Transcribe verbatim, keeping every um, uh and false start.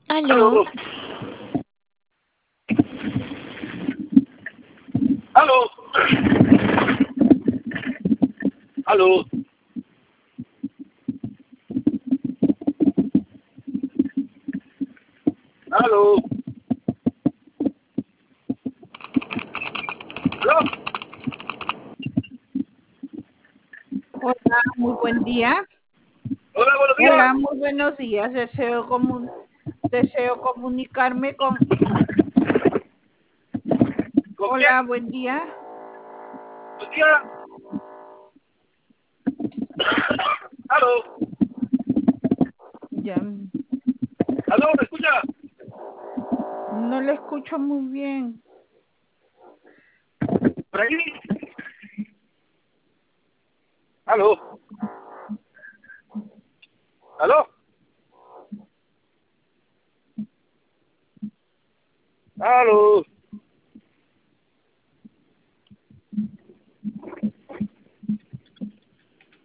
Aló. Aló. Aló. Aló. Aló. Aló. Hola, muy buen día. Hola, buenos días. Hola, muy buenos días. Deseo, comun- deseo comunicarme con... ¿Con Hola, quién? buen día. Buen día. Aló. Ya, Aló, ¿me escucha? no le escucho muy bien. ¿Por ahí? Aló. Aló. Aló.